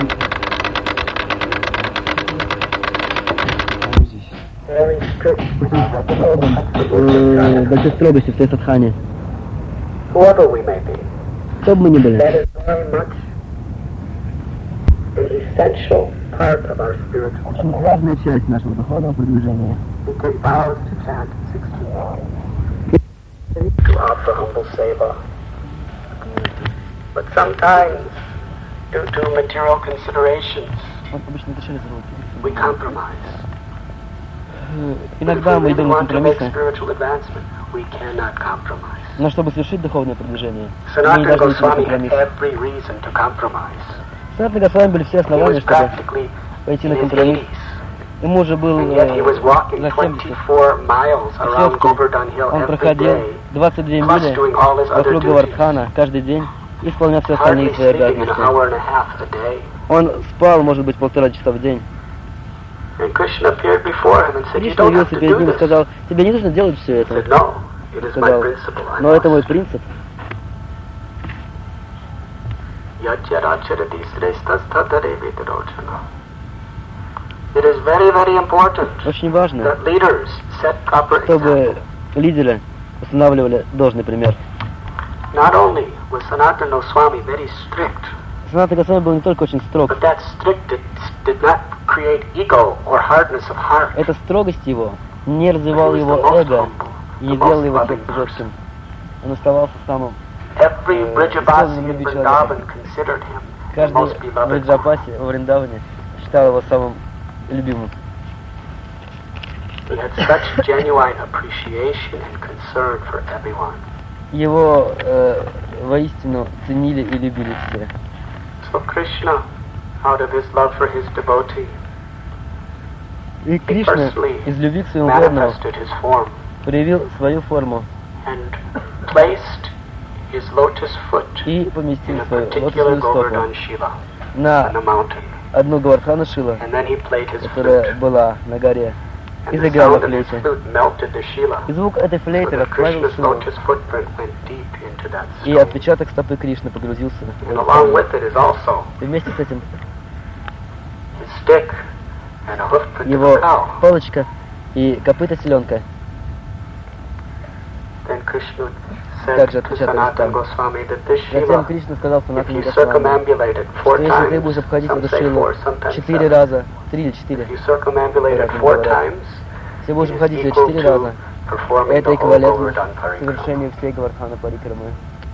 Большой строгости в Садхане. Whoever we may be, Кто бы мы ни были, that is very much an essential part of our spiritual life. очень важная часть нашего духовного продвижения. We take vows to chant 16 to offer humble seva. But sometimes, due to material considerations, Вот обычно решили забыть. we compromise. Иногда мы If we идем really на want to make компромиссы, spiritual advancement, we cannot compromise. но чтобы совершить духовное продвижение, мы не Sanatana должны идти на Goswami had компромисс. every reason to compromise. Санатана Госвами были все He основания, was чтобы practically пойти in на his компромисс. 80s, Ему уже был and yet he was walking за 70. 24 miles around Все-таки Govardhan Hill он every проходил day, 22 plus мили doing all his other вокруг duties, Говардхана каждый день и исполнял все hardly остальные свои sleeping an обязанности. hour and a half a day. Он спал, может быть, 1,5 часа в день. And Krishna appeared before him and said, "You Кришна don't have явился to перед do ним и this." сказал: тебе не нужно делать все He это. said, "No, it is my Сказал: principle. I но это мой must." принцип. It is very, very important Очень важно, that leaders set proper чтобы example. лидеры устанавливали должный пример. Not only was Sanatana Goswami very strict, Санатана Госвами был не только очень строг, but that strict did not create ego or hardness of heart. эта строгость его не He развивала was the его most эго humble, и the не делала most его loving сердце person. жестким. Он оставался самым. Every Brijavasi in любви Vrindavan considered him the Каждый most в beloved one. Вриджапасе, во Вриндаване, считал его самым любимым. He had such genuine appreciation and concern for everyone. Его воистину ценили и любили все. So Krishna, out of his love for his devotee, И Кришна personally из любви к своему преданному manifested his form проявил свою форму and placed his lotus foot и in поместил a свою particular лотосную стопу Govardhan Shiva on на the mountain. одну Говардхана Шила, And then he played his которая flute. была на горе, и And the заиграл на sound of his флейте. flute melted the Shila. И звук этой So флейты that расплавил Krishna's Шилу, lotus footprint went deep into that и stone. отпечаток стопы Кришны погрузился в And эту along сторону. with it is also И вместе с этим his stick and a hoofprint of его a cow. палочка и копыта селенка. Then Krishna said Также to отпечаток Sanatana там. Goswami that this Затем Shiva, Кришна сказал if Санатане you Госвами, circumambulate it 4 что если ты times, будешь обходить some эту say Шилу 4, sometimes 4 7. раза, 3 или 4, If you circumambulate it Правильно 4 говорят. times, если будешь it обходить is ее equal 4 to раза, performing это the whole эквивалентно Govardhan Parikrama. совершению всей Говардхана Парикрамы.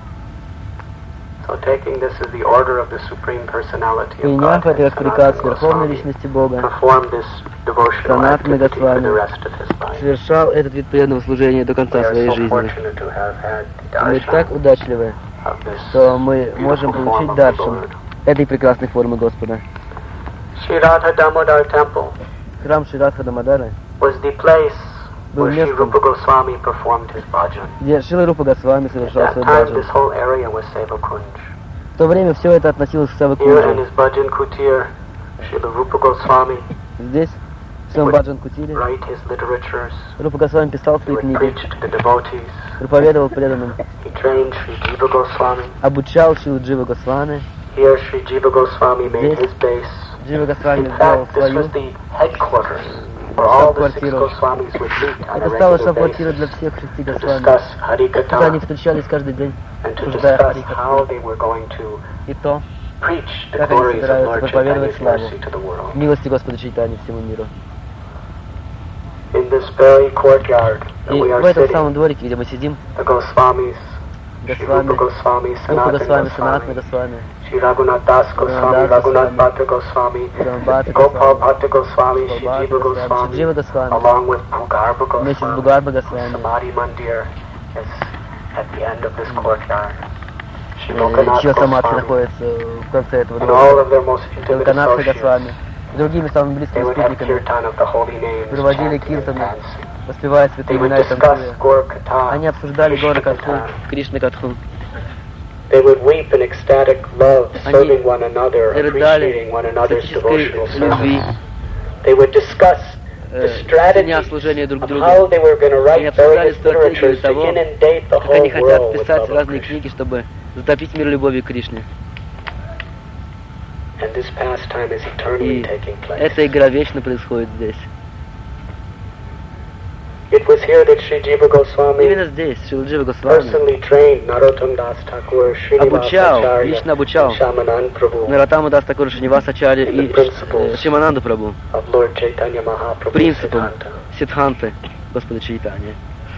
So taking this as the order of the Supreme Personality of Приняв God, это как приказ Sanatana Верховной Goswami Личности Бога, performed this devotional Санатана activity for Госвами the rest of his life. совершал этот вид преданного служения до We конца are своей so жизни. fortunate to have had the Мы так darshan удачливы, of this что мы можем beautiful form получить of the даршан Lord. этой прекрасной формы Господа. Sri Radha Damodar Temple Храм Шри Радха Дамодара, was the place был where Sri местом, Rupa Goswami performed his bhajan. где Шрила Рупа Госвами At совершал that свой time, баджан. this whole area was Sevakunj. В то время все это относилось к Here in Савакунджу. his bhajan kutir, Srila Rupa Goswami Здесь, в своем баджан Кутире, write his literatures. Рупа Госвами писал He свои would книги, preach to the devotees. проповедовал преданным, He trained Sri Jiva Goswami. обучал Шилу Джива Госвами. Here, Sri Jiva Goswami made Здесь his base. Джива Госвами In сделал fact, this свою. was the headquarters where all the 6 Штаб-квартира. Goswamis would meet on a Это стало regular штаб-квартирой basis для всех 6 to Госвами. discuss Куда они Harikatha встречались каждый день, and to обсуждая discuss Харикатху. how they were going to И то, preach the как они glories of собираются Lord проповедовать Chaitanya's славу mercy to the world. милости Господа Чайтани всему миру. In this very courtyard И where we в are этом sitting, самом дворике, где мы сидим, the Goswamis, Sri Госвами, Rupa Goswami, Рупа Sanatana Госвами, Санатана Goswami, Госвами, Sri Raghunath Das Goswami, Raghunath Das Raghunath Goswami, Bhatta Goswami, Bhatta Gopal Goswami, Bhatta Goswami, Sri Bhatta Jiva Goswami, Goswami, Jiva Goswami, along with Bhugarba вместе с Goswami, Бугарба whose Госвами. Samadhi Mandir is at the end of this courtyard. Sri Чья Lokanath самадхи Goswami, находится в конце этого and all двора. of their most intimate Локанатха associates. Госвами. И другими самыми They близкими would have спутниками kirtan of the holy names, проводили chanting and киртаны, dancing. воспевая They святые would имена и discuss танцуя. Gaur Katha, Они обсуждали Гора Krishna Катху, Katha. Кришна Катху. They would weep in ecstatic love, Они serving one another, appreciating рыдали one в another's экстатической devotional любви, service. They would discuss the ценя strategies служения друг of другу. how they were going to Они write обсуждали various стратегию literatures to того, inundate the как они whole хотят world with писать love of разные Krishna. книги, чтобы затопить мир любовью к Кришне. And this pastime is eternally И taking place. эта игра вечно происходит здесь. It was here that Sri Jiva Goswami Именно здесь Шрила Джива Госвами personally trained Narottam Das Thakur, обучал, Srinivasacharya, лично обучал and Shamanand Prabhu Наратаму Дас Такура Шринивасачарья и Шимананду Прабху of Lord Chaitanya Mahaprabhu принципам Siddhanta. Сиддханты Господа Чайтанья.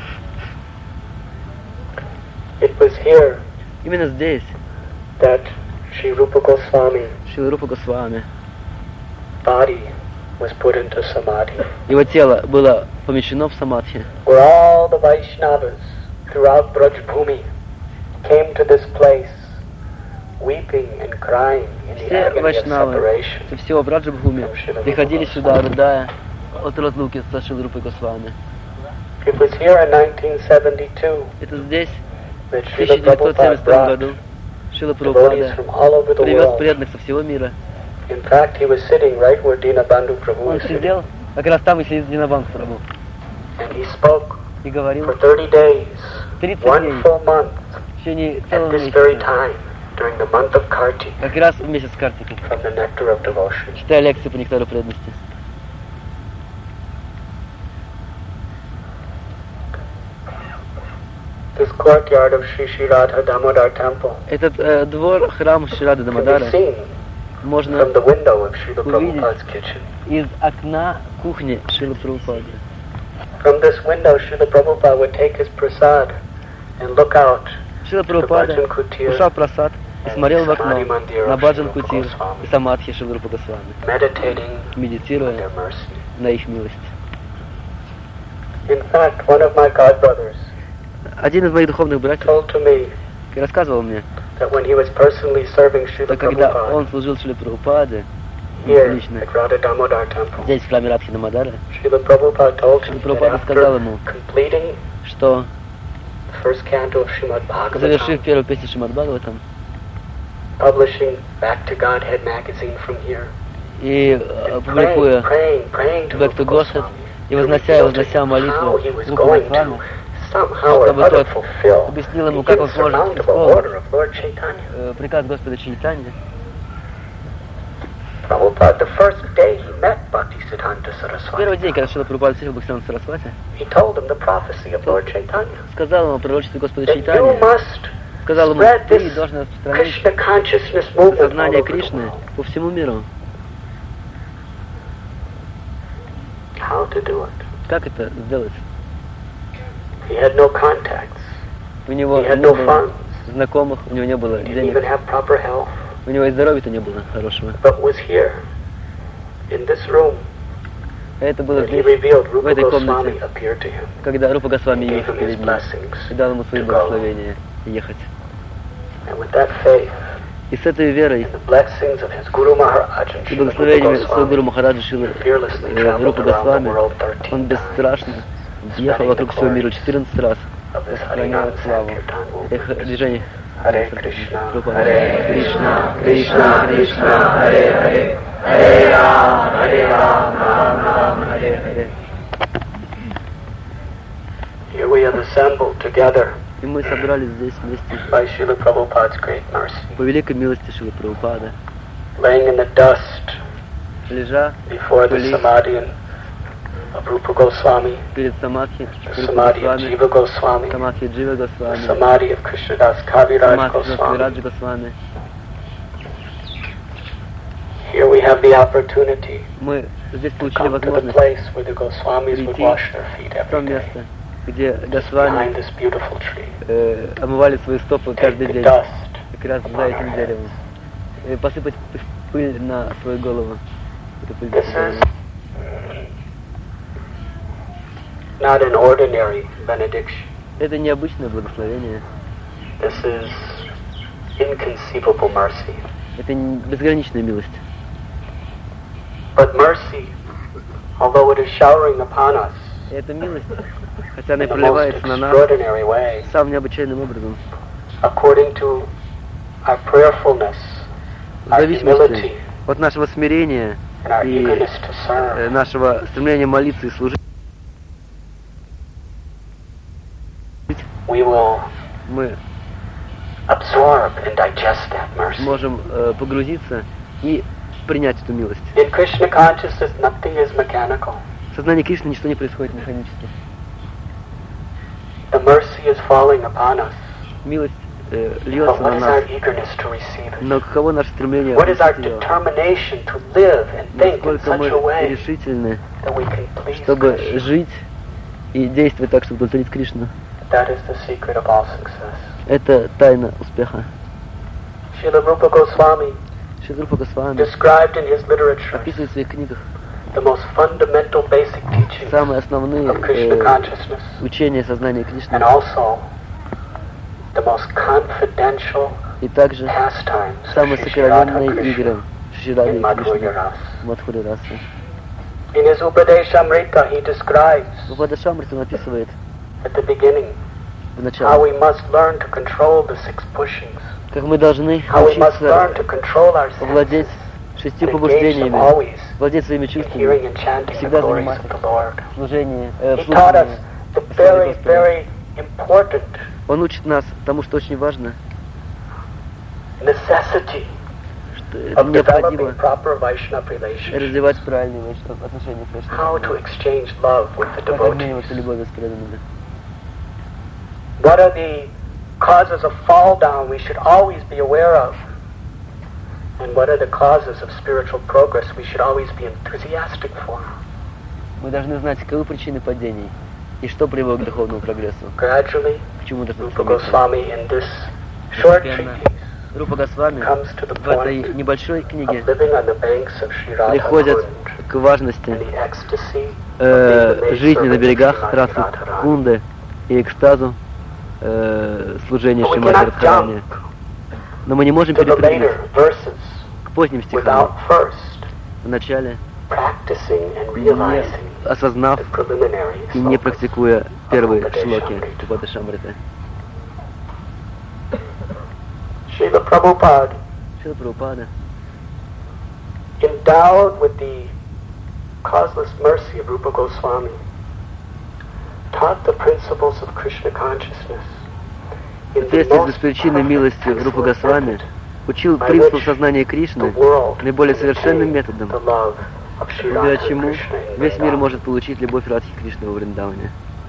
It was here Именно здесь that Sri Rupa Goswami Шрила Рупа Госвами, body was put into samadhi, его тело было помещено в самадхи, where all the Vaishnavas throughout Brajbhumi came to this place weeping and crying in the все agony of вайшнавы separation. со всего Браджабхуми приходили сюда, рыдая от разлуки со Шрилой Рупой Госвами. It was here in 1972 Это здесь, that в Srila Prabhupada 1972 brought году, Шрила devotees Прабхупада from all over the привез world. преданных со всего мира. In fact, he was sitting right where Dinabandhu Prabhu Он was sitting, сидел, как раз там и сидит Динабанг Прабху, and he spoke и говорил for 30 days, 30 one дней, full month, в течение at целого this very месяца, time, during the month of Kartik, как раз в месяц Картики, from the nectar of devotion. читая лекции по нектару преданности. This courtyard of Sri Sri Radha Damodar Temple Этот двор, храм Шрады can be Дамодара, seen можно from the window of Srila увидеть Prabhupada's kitchen. из окна кухни Шрилы Прабхупады. From this window, Srila Prabhupada would take his prasad and look out Шрила to Прабхупада Bhajan Kutir, кушал просад и смотрел в окно на Баджан Кутир и Самадхи Шрилы Рупы Госвами, meditating on медитируя their mercy. на их милость. In fact, one of my godbrothers Один из моих духовных братьев told to me рассказывал мне, that when he was personally serving Srila что когда Prabhupada он служил Шриле Прабхупаде here лично, at Radha Damodar Temple, здесь в храме Радхи Дамодара, Srila Prabhupada told him Шрила that Прабхупада сказал after ему, completing что, the first canto of Srimad завершив Bhagavatam, первую песню Шримад Бхагаватам publishing Back to Godhead magazine from here, и and публикуя praying to Back to Rupa Godhead, Goswami, и вознося молитву how he was Рупы going Госвами, to somehow or чтобы other тот fulfill объяснил ему, the как он сможет insurmountable исполнить order of Lord Chaitanya. приказ Господа Чайтаньи. Prabhupada, the first day he met Bhaktisiddhanta Первый день, Saraswati, когда Шрила Прабхупада встретил Бхактисиддханта Сарасвати, he told him the prophecy of Lord Chaitanya, сказал ему о пророчестве Господа that you Чайтаньи, must сказал ему, spread ты this должен распространить Krishna consciousness movement all сознание over the Кришны world. по всему миру. How to do it? Как это сделать? He had no contacts. У него He had не no было funds. знакомых, у него не было He didn't even денег, have proper health. у него и здоровья-то не было хорошего. But was here, in this room, А это было that he здесь, revealed в Rupa этой Goswami комнате, appeared to him когда Рупа Госвами and gave явился him his перед ним blessings и дал ему свои to go. благословения ехать. And with that faith И с этой верой and the blessings of his Guru Maharaj and и Srila Rupa благословениями своего Гуру Goswami, Махараджа Шрилы fearlessly traveled Рупы around the Госвами, world 13 он times бесстрашно ехал вокруг всего мира 14 раз, of this распространяя Harinam славу Sankirtan их movement. движений. Hare Krishna, Рупа. Hare Кришна, Krishna, Krishna, Hare Hare, Hare Ram, Ram Ram, Харе Харе. Here we have assembled together И мы собрались здесь вместе by Srila Prabhupada's great mercy, по великой милости Шрилы Прабхупады, laying in the dust лежа before the Police. samadhi of Rupa Goswami, перед Самадхи the Рупы samadhi of Госвами, Jiva Goswami, Самадхи Джива the Госвами, samadhi of Krishnadas Kaviraj Самадхи Goswami. Раджа Госвами. Here we have the opportunity Мы здесь to получили come to the возможность place where the Goswamis would прийти wash their feet в то every day, место, где behind Госвами this beautiful tree. омывали свои стопы Take каждый the день, dust как раз за этим деревом, и посыпать пыль на свою голову. Эту пыль This is not an ordinary benediction. Это необычное благословение, This is inconceivable mercy. это безграничная милость. But mercy, although it is showering upon us И эта милость, хотя она и in the most проливается на нас extraordinary way, самым необычайным образом, according to our prayerfulness, в our зависимости humility, от нашего смирения and our и eagerness to serve, нашего стремления молиться и служить, we will мы absorb and digest that mercy. можем погрузиться и принять эту милость. In Krishna consciousness, nothing is mechanical. В сознании Кришны ничто не происходит механически. The mercy is falling upon us. Милость But льется what на is our нас. eagerness to receive it? Но каково наше стремление What is our получить ее? determination to live and think in Насколько such a мы way решительны, that we can please чтобы Krishna? жить и действовать так, чтобы удовлетворить Кришну. That is the secret of all success. Это тайна успеха. Srila Rupa Goswami Шри Рупа Госвами described in his literature описывает в своих книгах the most fundamental basic teachings самые основные of Krishna consciousness учения сознания Кришны and also the most confidential и также pastimes самые of Shri Radha сокровенные Krishna игры Шри Рады in и Кришны Madhurya Rasa. в Мадхуре Расы. In his Upadeshamrita, he describes В Упадешамрите он описывает at the beginning в how начале, we must learn to control the six pushings, как мы должны how we must learn научиться to control our овладеть senses, 6 and engage them побуждениями, always владеть своими in чувствами, hearing and chanting the всегда glories заниматься of the Lord. в служении, в He taught us служении. the very, very important Он учит нас тому, что очень важно, necessity что of developing необходимо proper Vaishnava relationships, развивать правильные отношения с how to Вайшнавами, exchange love with the как devotees. обмениваться любовью с преданными. What are the causes of fall down we should always be aware of? And what are the causes of spiritual progress we should always be enthusiastic for? Мы должны знать, каковы причины падений и что привело к духовному прогрессу, Gradually, к чему должны Rupa стремиться. Goswami in this short Постепенно treatise Рупа Госвами comes to the в этой point небольшой of книге living on the banks of Sri Radha приходят Kund к важности and the ecstasy of being the жизни на maidservant of берегах Srimati Расы Radharani. Кунды и экстазу служения But we Шримати cannot Радхарани. jump Но мы не можем to the перепрыгнуть later verses к поздним стихам, without first в начале, practicing and не realizing осознав the preliminary и не slokas. практикуя первые шлоки Упадешамриты. Srila Prabhupada, Шрила Прабхупада, endowed with the causeless mercy of Rupa Goswami, taught the principles of Krishna consciousness in the соответствии с most беспричинной милостью perfect, Рупа excellent Госвами, method учил by принципу which сознания the Кришны world наиболее can совершенным attain методом, the love of Sri благодаря Radha чему Krishna in весь мир Vrindavan. может получить любовь Радхи Кришны во Вриндаване.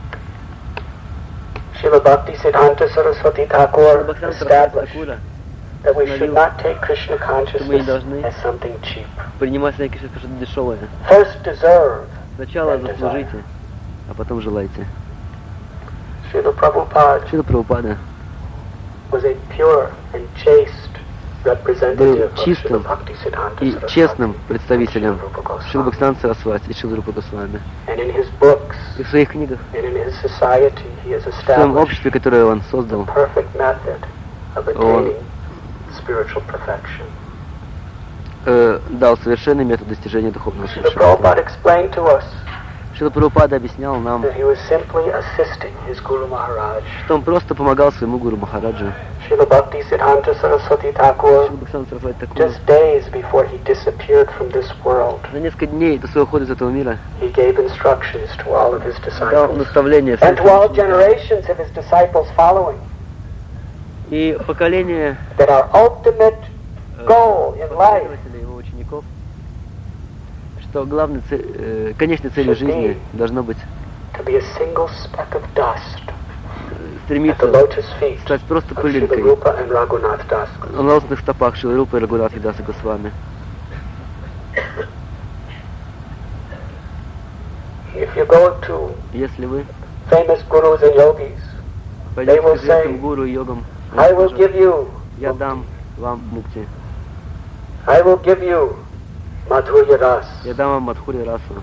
Srila Bhaktisiddhanta Saraswati Thakur Бхактисиддханта established Тхакура that we should not take Krishna consciousness должны as something cheap. принимать сознание Кришны как что-то дешевое. First deserve, Сначала then desire. заслужите, а потом желайте. Srila Prabhupada Шрила Прабхупада was a pure and chaste representative of чистым Srila Bhaktisiddhanta и Saraswati честным представителем and Srila Rupa Шрила Goswami. Бхактисиддханта Сарасвати и Шрила Рупа Госвами. And in his books И в своих книгах, and in his society, he has в своем established обществе, которое он создал, perfect method of attaining spiritual perfection. дал совершенный метод достижения духовного Srila совершенства. Prabhupada explained to us Шрила Прабхупада объяснял нам, that he was simply assisting his Guru Maharaj. что он просто помогал своему гуру Махараджу. Srila Bhaktisiddhanta Saraswati Шрила Thakur, Бхактисиддханта Сарасвати Тхакур just days before he disappeared from this world, за несколько дней до своего ухода из этого мира he gave instructions to all of his дал disciples наставления and всем to all ученикам. generations of his disciples following И поколение that our ultimate goal in life последователей его учеников, что главной конечной целью жизни должно быть to be a single speck of dust at the стремиться lotus feet стать просто of Srila пылинкой Rupa and Raghunath Das. на лотосных стопах Шрилы Рупы и Рагунатхи Даса Госвами. If you go to Если вы famous gurus and yogis, пойдете will к известным say, гуру и йогам, I он will скажет, give you, я дам вам мукти, I will give you Madhurya Ras. я дам вам Мадхури Расу,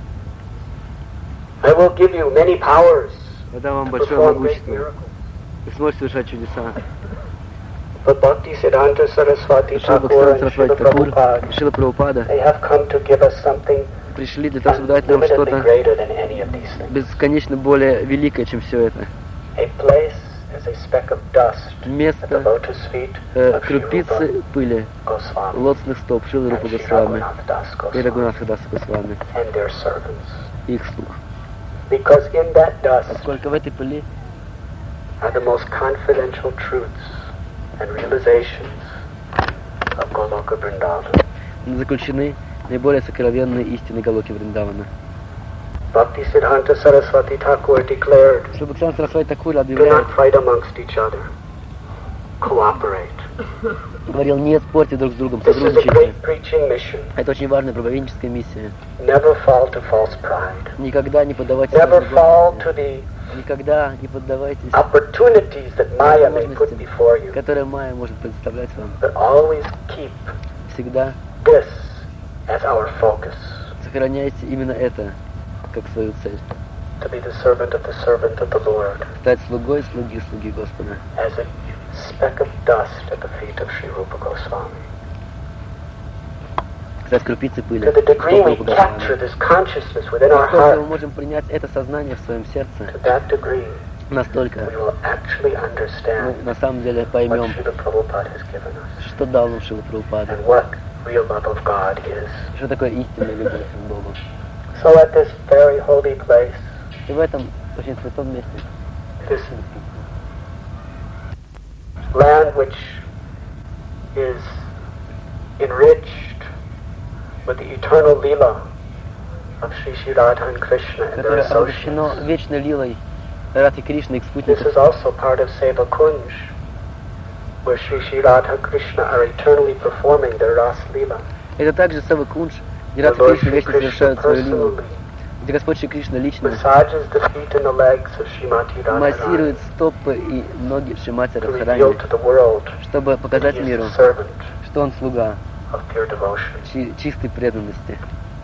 I will give you many powers я дам вам to большое perform great могущество, miracles. вы сможете совершать чудеса. But Bhaktisiddhanta Saraswati Шрила Thakur Бхактисиддханта and Сарасвати Srila Тхакур, Prabhupada, Шрила Прабхупада they have come to give us something пришли для того, чтобы дать нам unlimitedly что-то greater than any of these things. бесконечно более великое, чем все это. A place as a speck of dust at the Место lotus feet of Sri Rupa крупицы пыли Goswami лотосных стоп Шрилы and Рупы Sri Госвами Raghunath Das и Goswami Рагунатха Даса Госвами and their servants. и их слуг. Because in that dust Поскольку в этой пыли are the most confidential truths and realizations of Goloka Vrindavan. заключены наиболее сокровенные истины Галоки Вриндавана. Bhaktisiddhanta Saraswati Thakur declared, Шри Бхактисиданта Сарасвати Такур do объявляет, not fight amongst each other. Cooperate. говорил, не спорьте друг с другом, This is a сотрудничайте. great preaching mission. Это очень важная проповедническая миссия. Never fall to false pride. Никогда не поддавайтесь Never fall гордости. to the Никогда не поддавайтесь, opportunities that Maya may put before you. которые Майя может представлять вам. But always keep Всегда this as our focus. сохраняйте именно это как свою цель. To be the servant of the Lord. Стать слугой слуги Господа. As a speck of dust at the feet of Sri Rupa Goswami. Стать крупицей пыли. To the degree we Стоп Рупы capture Госвами. this consciousness within our Насколько мы heart, можем принять это сознание в своем сердце, to that degree настолько we will actually мы understand на самом деле what поймем, Srila Prabhupada has given us что дал нам Шрила Прабхупада, and what real love of God is. что такое истинная любовь к Богу. So at this very holy place, И в этом очень святом месте, this land which is enriched with the eternal Leela of Sri Sri Radha and Krishna and their которое обогащено associates. вечной лилой Радхи Кришны и их This спутников. is also part of Seva Kunj, where Sri Sri Radha and Krishna are eternally performing their Ras Leela. Это также Сева Кунж, где The Радха Lord Кришна Sri вечно Krishna совершают свою лилу, personally где Господь Шри Кришна лично massages the feet and the legs of Srimati Radharani массирует стопы и ноги Шримати to reveal Радхарани, to the world чтобы that показать he миру, is the servant что он слуга of pure devotion. чистой преданности.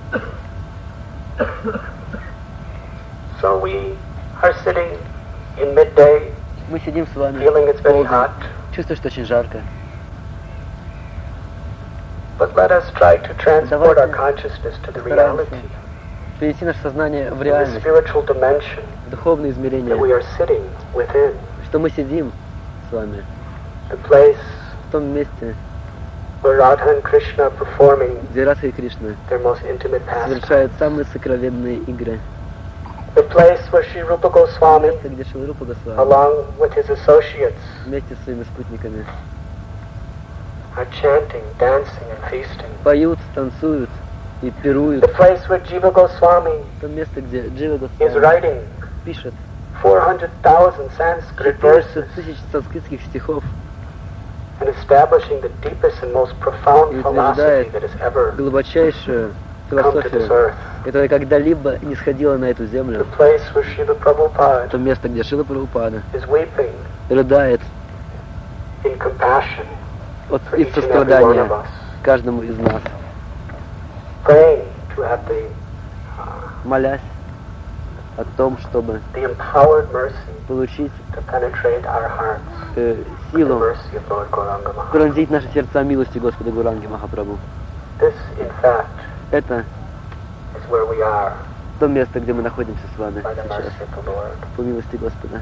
So we are sitting in midday, Мы сидим с вами, feeling it's very полдень, hot, чувствуем, что очень жарко. but let us try to transport our Давайте consciousness to the постараемся reality, перенести наше сознание в the реальность, spiritual dimension в духовное that измерение, we are sitting within, что мы сидим с вами the place в том месте, where Radha and Krishna are performing где Радха и Кришна their most intimate pastime, совершают самые сокровенные игры. the place where Sri Rupa Goswami, Место, где Шрила Рупа Госвами along with his associates, вместе с своими спутниками are chanting, dancing, and feasting. поют, танцуют и пируют. The place where Jiva Goswami То место, где Джива is Госвами writing пишет 400,000 Sanskrit 400 verses тысяч санскритских стихов and establishing the deepest and most profound и philosophy утверждает that has ever глубочайшую come to this философию, earth. которая когда-либо не сходила на эту The землю. place where Srila Prabhupada То место, где Шрила Прабхупада is weeping рыдает in compassion for из each and every one of сострадания us, каждому из нас, praying to have молясь о том, чтобы the empowered mercy получить to penetrate our hearts, the силу mercy of Lord Gauranga Maharaj. пронзить наши сердца милостью Господа Гуранги Махапрабху. This, in fact, Это is where we are то место, где мы находимся с вами by the сейчас, mercy of the Lord. по милости Господа.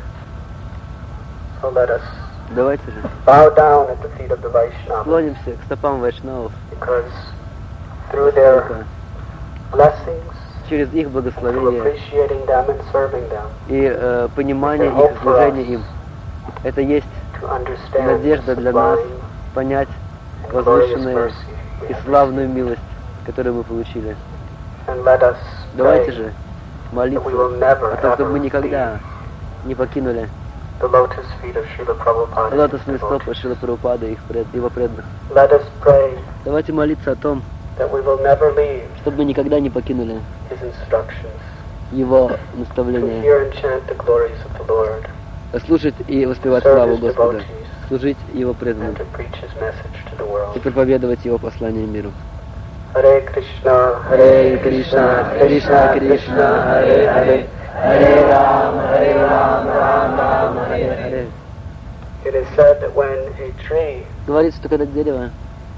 So let us Давайте же bow down at the feet of the Vaishnavas, склонимся к стопам вайшнавов, because through their только blessings, через их through благословение appreciating them and serving them, и понимание их служения им, это есть to understand надежда the для нас sublime понять and glorious возвышенную mercy we и have славную милость, которую мы получили. And let us Давайте pray же that молиться we will never, о том, чтобы мы ever никогда не покинули the lotus feet of Srila Prabhupada. and his лотосные devotees. стопы Шрила Прабхупады и его преданных. Let us pray Давайте молиться о том, that we will never leave чтобы мы никогда не покинули his instructions, его to наставления, hear and chant the glories of the Lord, слушать и воспевать serve славу his Господа, devotees, служить его and преданным to preach his message to the и world. проповедовать его послание миру. Hare Krishna, Харе Кришна, Кришна Кришна, Харе Харе, Харе Рама, Рама Рама, Харе Харе. It is said that when a tree Говорится, что когда дерево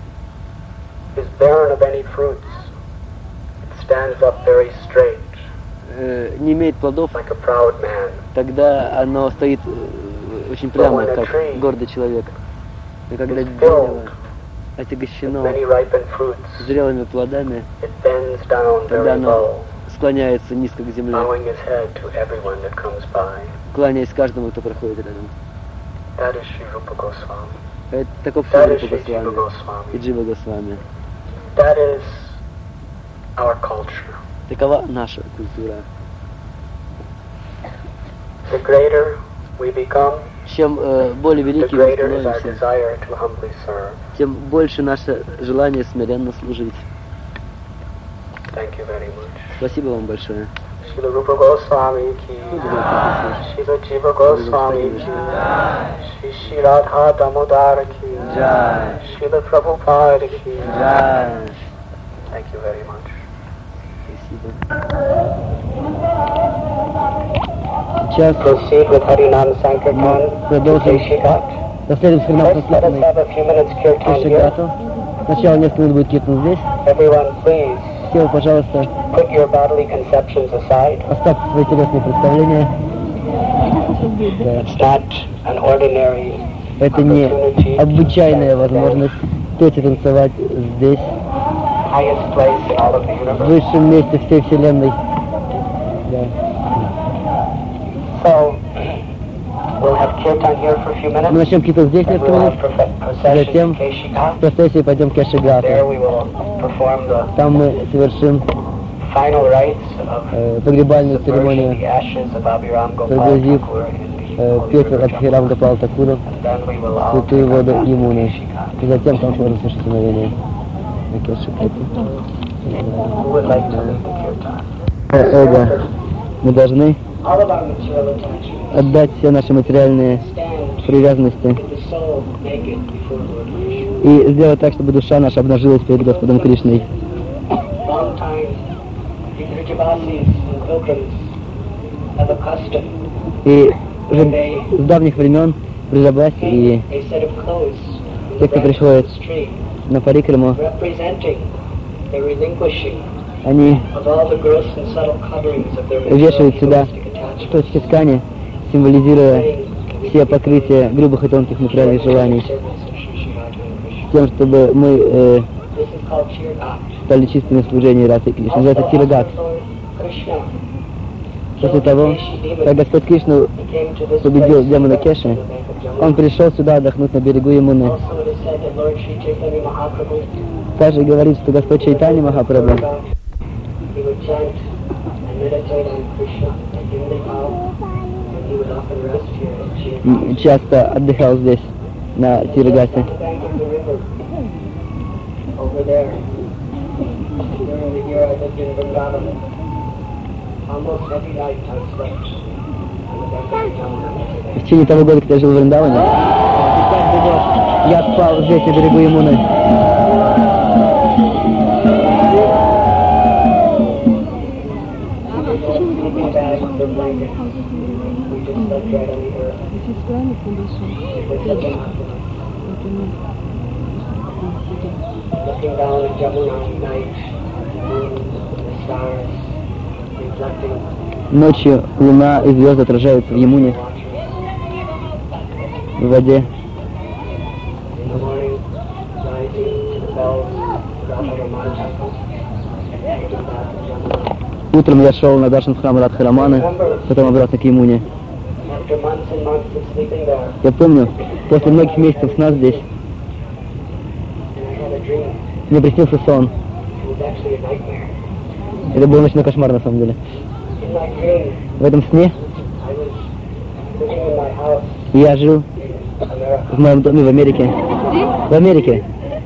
is barren of any fruits, it stands up very straight, не имеет плодов, like a proud man. тогда оно стоит очень прямо, как гордый человек. И когда дерево отягощено Many ripened fruits, зрелыми плодами, it bends down тогда very оно low, склоняется низко к земле, bowing his head to everyone that comes by. кланяясь каждому, кто проходит рядом. That is Sri Rupa Goswami. Это таков That Шри is Рупа Sri Jiva Госвами и Goswami. Джива Госвами. That is our culture. Такова наша культура. The greater we become, Чем более the великими мы greater is our становимся, desire to humbly serve. тем больше наше желание смиренно служить. Thank you very much. Спасибо вам большое. Srila Rupa Goswami ki, Srila Jiva Goswami ki, Shri Radha Damodara ki, Srila Prabhupada ki. Thank you very much. Сейчас Proceed with Harinam Sankirtan. продолжим. Keshigat. Последуем с Харинам Let us have a few minutes kirtan here. Кешигату. Сначала несколько минут будет киртан здесь. Everyone, please Все, пожалуйста, put your bodily conceptions aside. оставьте свои телесные представления. It's not an ordinary Это не opportunity. обычайная возможность петь и танцевать здесь, Highest place in all of the в universe. высшем месте всей Вселенной. Да. So, we'll have kirtan here for a few minutes. Мы начнем киртан здесь Then несколько we'll минут. have procession Затем to Keshigat. в процессе пойдем к There Кешигату. we will perform the Там мы совершим final rites of погребальную submerging церемонию, the ashes of Abhiram Gopal Прогрузив, Thakur in the holy пепел river от Jamuna. Хирам Гопала Такура, And then we will all святую take our воду bath in Ямуны. Keshigat. И затем там сможем совершить омовение. Who would like to lead the kirtan? Эго. Мы должны All of our material attachments отдать все наши материальные stand привязанности with the soul naked before Lord Krishna. и сделать так, чтобы душа наша обнажилась перед Господом Кришной. Long time, the Vrajavasis and pilgrims have a custom. И When уже they с давних времен Бриджабаси и paint a set of clothes in те, the кто branch приходит of the tree, на Парикраму, representing the relinquishing они of all the gross and subtle coverings of their вешают material сюда egoistic attachments, точки ткани, символизируя saying, все покрытия грубых и тонких материальных желаний, servants of Shri Shri Radha and Krishna. тем, чтобы мы This is called Chirgat. стали чистыми в служении Расы Кришны. Называется Also, Тирагат. after Lord Krishna После killed того, the Keshi demon, как Господь Кришну he came to this победил place демона on the Кеши, bank of Jamuna. он пришел сюда отдохнуть на берегу Ямуны. Also it is said that Lord Shri Chaitanya Mahaprabhu Также говорит, что Господь Чайтани Махапрабху, he would chant and meditate on Krishna in the hour, and he would often rest here at Chirgat. часто отдыхал здесь, на Тирагате. On the bank of the river, over there, during the year I lived in Vrindavan, almost every night I slept on the bank of the Jamuna. В течение того года, когда я жил в Вриндаване, каждый год я спал здесь, на берегу Ямуны. Sleeping bags, the blankets, we just slept right on the earth. It was such an looking down at Jamuna at night, the moon, the stars, reflecting Ночью луна и звезды отражаются в Ямуне, в воде. in the morning, rising to the bells, Radha temple, taking a bath in Jamuna. Утром я шел на Даршан в храм Радхараманы, потом обратно к Ямуне. After months and months of sleeping there, Я помню, после многих месяцев сна здесь, and I had a dream. мне приснился сон. It was actually a nightmare. Это был ночной кошмар на самом деле. In my dream, В этом сне I was living in my house я жил in America. в моем доме в Америке. В Америке.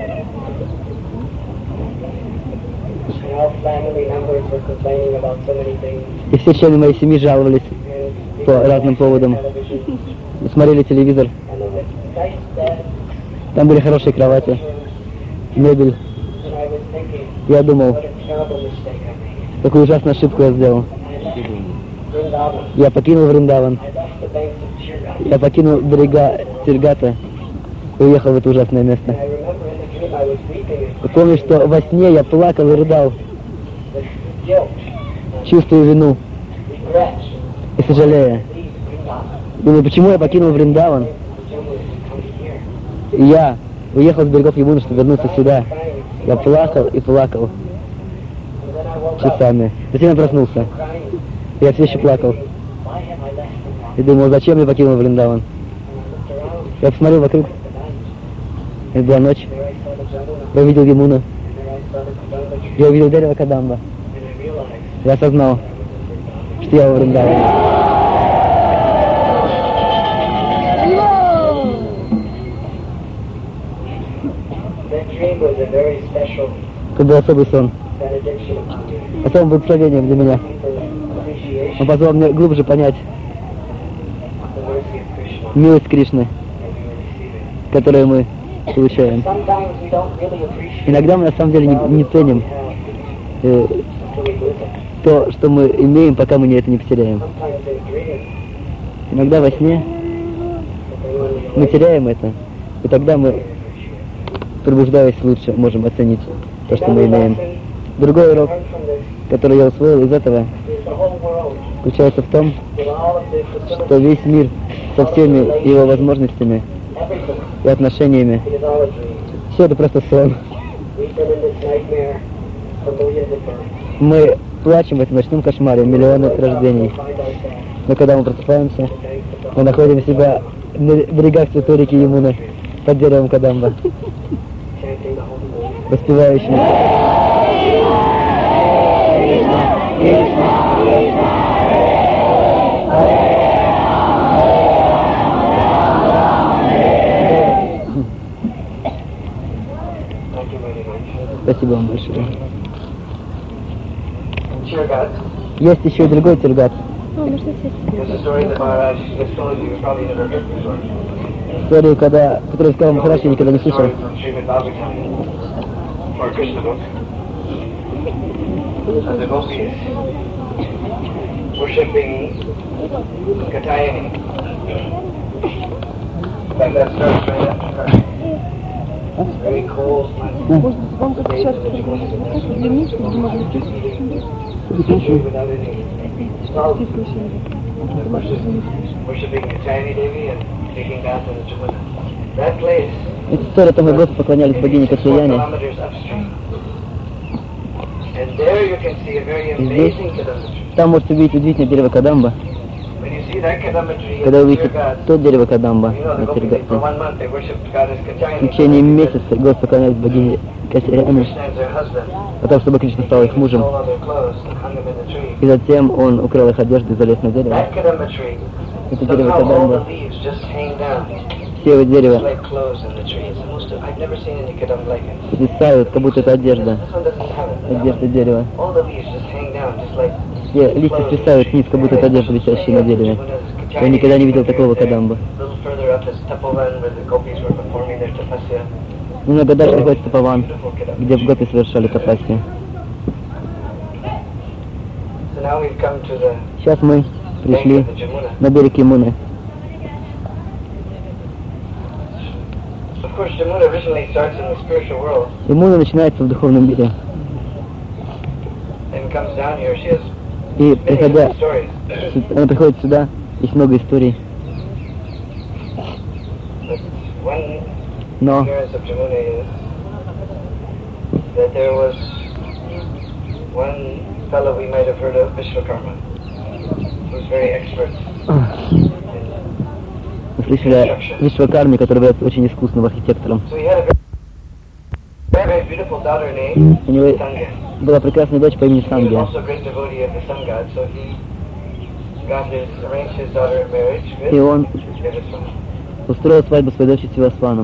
And all family members were complaining about so many things. И все члены моей семьи жаловались And по разным поводам. television, Смотрели телевизор. and there was a nice bed, Там были хорошие кровати, мебель. and I was thinking, Я думал, what a terrible mistake I made. какую ужасную ошибку я сделал. I left Vrindavan. Я покинул Вриндаван. I left the banks of Chirgat. Я покинул берега Тиргата и уехал в это ужасное место. And I remember in the dream I was weeping И помню, что во сне я плакал и рыдал, with guilt, чувствуя вину regret, и сожалея. leave Vrindavan. Думаю, почему я покинул Вриндаван? The Jamuna to come here. И я уехал с берегов Ямуны, чтобы вернуться сюда. Crying. Я плакал и плакал And then I woke up часами. Затем я проснулся. crying. Я все еще плакал. Why have I left Vrindavan? И думал, зачем я покинул Вриндаван? And I looked around. Я посмотрел вокруг. The night. Это была ночь. There I saw the Jamuna. Я увидел Ямуну. And there I saw the Я увидел дерево Кадамба. Я осознал, что я во Вриндаване. Это был особый сон. Особым благословением для меня. Он позволил мне глубже понять милость Кришны, которую мы получаем. Иногда мы на самом деле не ценим то, что мы имеем, пока мы это не потеряем. Иногда во сне мы теряем это, и тогда мы, пробуждаясь лучше, можем оценить то, что мы имеем. Другой урок, который я усвоил из этого, заключается в том, что весь мир со всеми его возможностями и отношениями, все это просто сон. Мы плачем в этом ночном кошмаре миллионы рождений. Но когда мы просыпаемся, мы находим себя на берегах святой реки Ямуны под деревом Кадамба, воспевающим. Спасибо вам большое. Есть еще и другой Тиргат. Историю, которую сказал Махарадж, я никогда не слышал. Very cold. Может, вам как сейчас для них, где можно without any worshipping Katyayani Devi and taking bath in the Jamuna. That place Это история того года, поклонялись богине Катаяне. kilometers upstream. And there you can see a very amazing Kadamba tree. Там можете увидеть удивительное дерево Кадамба. When you see that Kadamba tree, Когда it's увидите your God. то дерево Кадамба You know, the на Gopis, for Тиргате, 1 month they worshipped Goddess в Katyayani. течение месяца год поклонялись богине Катаяне, Krishna as their husband. потому чтобы Кришна стал их мужем. Stole all their clothes and hung them in the tree. И затем он украл их одежду и залез на дерево. That Kadamba tree, Это дерево somehow all Кадамба, the leaves just hang down. все его дерево Like clothes in the tree. It's the most, I've never seen any Kadamba like it. свисают, как будто это одежда, This one doesn't have it. одежда дерева. All the leaves just hang down, just like Все листья свисают вниз, как будто это одежда, висящая на дереве. Я никогда не видел такого Кадамба. A little further up is Tapovan, where the gopis were performing their tapasya. Немного дальше находится Тапаван, Beautiful Kadamba. где в Гопи совершали тапасию. So now we've come to the Сейчас мы bank пришли of the Jamuna. на берег Ямуны. Of course, Jamuna originally starts in the spiritual world Ямуна начинается в духовном мире. and comes down here. She has И many приходя, different stories. она приходит сюда, есть много историй. But one Но appearance of Jamuna is that there was one fellow we might have heard of, Vishwakarma, who was very expert in. мы слышали о Вишвакарме, который является очень искусным архитектором. So he had a very, very beautiful daughter named У него Sangha. была прекрасная дочь по имени He was Сангья. also a great devotee of the sun god, so he arranged his daughter in marriage with И он Vivasvana, устроил свадьбу своей дочери с Вивасваном.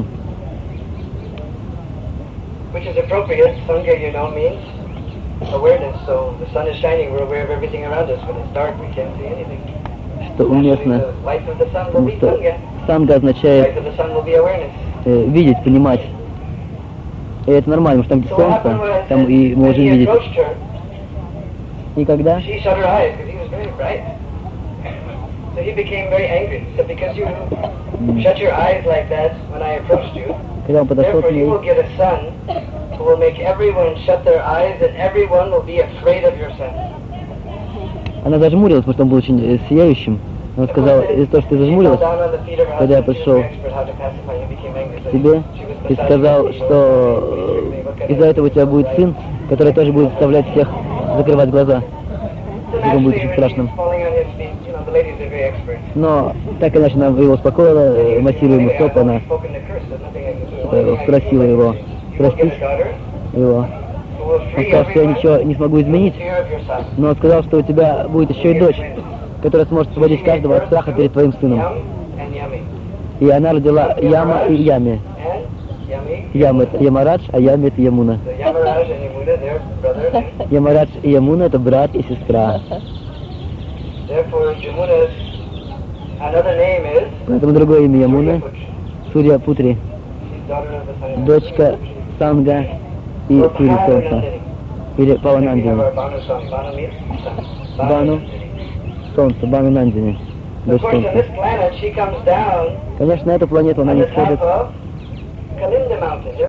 which is appropriate. Sangha, you know, means awareness. So the sun is shining, we're aware of everything around us. When it's dark, we can't see anything. Что Actually, уместно, the light of the sun will потому be что Sangha. Санга означает Light of the sun will be awareness. видеть, понимать. И это нормально, потому что там, где So what happened солнце, was там that и when можем he видеть. approached her, И когда she shut her eyes because he was very bright. So he became very angry. He said, because you shut your eyes like that when I approached you, когда он подошел к therefore you ней, will get a son who will make everyone shut their eyes and everyone will be afraid of your son. она зажмурилась, потому что он был очень сияющим. Он сказал, из-за того, что ты She fell зажмурилась down on the feet of her когда я husband. She was пришел very expert how to pacify him. He became angry. So тебе she was и beside сказал, him. что из-за этого у тебя будет сын, который тоже будет заставлять всех закрывать глаза. So Он будет naturally, очень when страшным. he's falling on his feet, you know, the ladies are very expert. Но так иначе она его успокоила, массируя ему стопы, она Spoken to curse, there's nothing I can do. спросила его You will get простить a daughter его. who will Он сказал, что я ничего не смогу изменить, но он сказал, что у тебя будет еще и дочь, которая сможет освободить каждого от страха перед твоим сыном. И она родила Яма и Яме. Яма это Ямарадж, а Яме это Ямуна. Ямарадж и Ямуна это брат и сестра. Поэтому другое имя Ямуна, Сурья Путри, дочка Санга и Сури Солнца, или Паванандини. Бану, Солнце, Бану Нандини, дочь Солнца. Конечно, на эту планету она не сходит